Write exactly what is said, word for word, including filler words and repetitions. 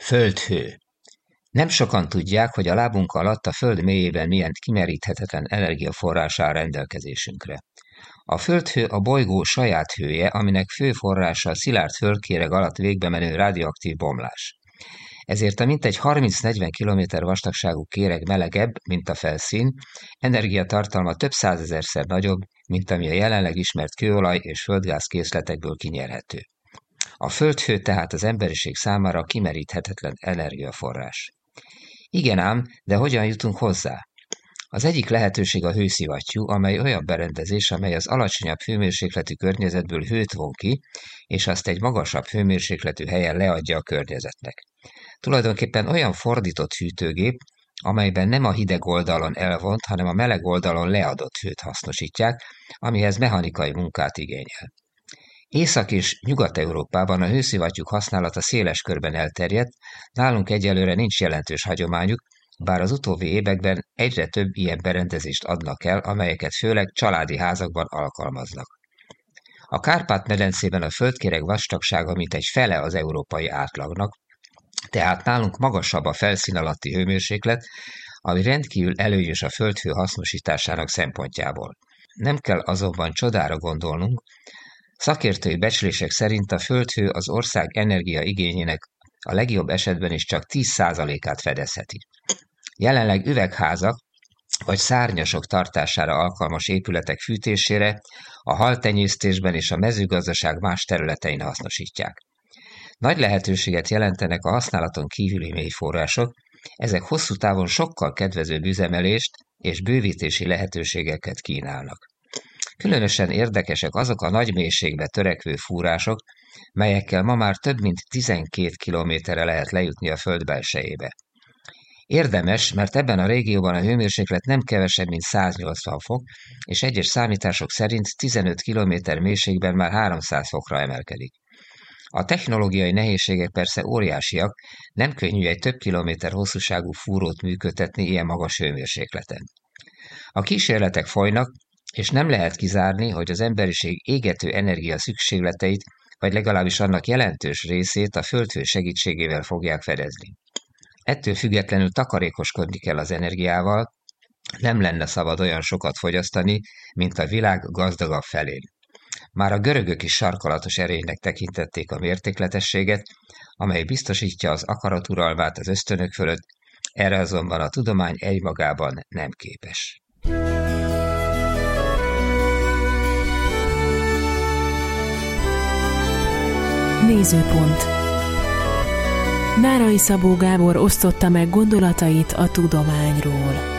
Földhő. Nem sokan tudják, hogy a lábunk alatt a föld mélyében milyen kimeríthetetlen energiaforrás áll rendelkezésünkre. A földhő a bolygó saját hője, aminek fő forrása a szilárd földkéreg alatt végbe menő radioaktív bomlás. Ezért a mintegy harminc-negyven kilométer vastagságú kéreg melegebb, mint a felszín, energiatartalma több százezerszer nagyobb, mint ami a jelenleg ismert kőolaj és földgáz készletekből kinyerhető. A földhő tehát az emberiség számára kimeríthetetlen energiaforrás. Igen ám, de hogyan jutunk hozzá? Az egyik lehetőség a hőszivattyú, amely olyan berendezés, amely az alacsonyabb hőmérsékletű környezetből hőt von ki, és azt egy magasabb hőmérsékletű helyen leadja a környezetnek. Tulajdonképpen olyan fordított hűtőgép, amelyben nem a hideg oldalon elvont, hanem a meleg oldalon leadott hőt hasznosítják, amihez mechanikai munkát igényel. Észak- és Nyugat-Európában a hőszivattyúk használata széles körben elterjedt, nálunk egyelőre nincs jelentős hagyományuk, bár az utóbbi években egyre több ilyen berendezést adnak el, amelyeket főleg családi házakban alkalmaznak. A Kárpát-medencében a földkéreg vastagsága mintegy fele az európai átlagnak, tehát nálunk magasabb a felszín alatti hőmérséklet, ami rendkívül előnyös a földhő hasznosításának szempontjából. Nem kell azonban csodára gondolnunk, szakértői becslések szerint a földhő az ország energiaigényének a legjobb esetben is csak tíz százalékát fedezheti. Jelenleg üvegházak vagy szárnyasok tartására alkalmas épületek fűtésére a haltenyésztésben és a mezőgazdaság más területein hasznosítják. Nagy lehetőséget jelentenek a használaton kívüli mélyforrások, ezek hosszú távon sokkal kedvezőbb üzemelést és bővítési lehetőségeket kínálnak. Különösen érdekesek azok a nagy mélységbe törekvő fúrások, melyekkel ma már több mint tizenkét kilométerre lehet lejutni a föld belsejébe. Érdemes, mert ebben a régióban a hőmérséklet nem kevesebb, mint száznyolcvan fok, és egyes számítások szerint tizenöt kilométer mélységben már háromszáz fokra emelkedik. A technológiai nehézségek persze óriásiak, nem könnyű egy több kilométer hosszúságú fúrót működtetni ilyen magas hőmérsékleten. A kísérletek folynak, és nem lehet kizárni, hogy az emberiség égető energia szükségleteit, vagy legalábbis annak jelentős részét a földhő segítségével fogják fedezni. Ettől függetlenül takarékoskodni kell az energiával, nem lenne szabad olyan sokat fogyasztani, mint a világ gazdagabb felén. Már a görögök is sarkalatos erénynek tekintették a mértékletességet, amely biztosítja az akaraturalmát az ösztönök fölött, erre azonban a tudomány egymagában nem képes. Nézőpont. Nárai Szabó Gábor osztotta meg gondolatait a tudományról.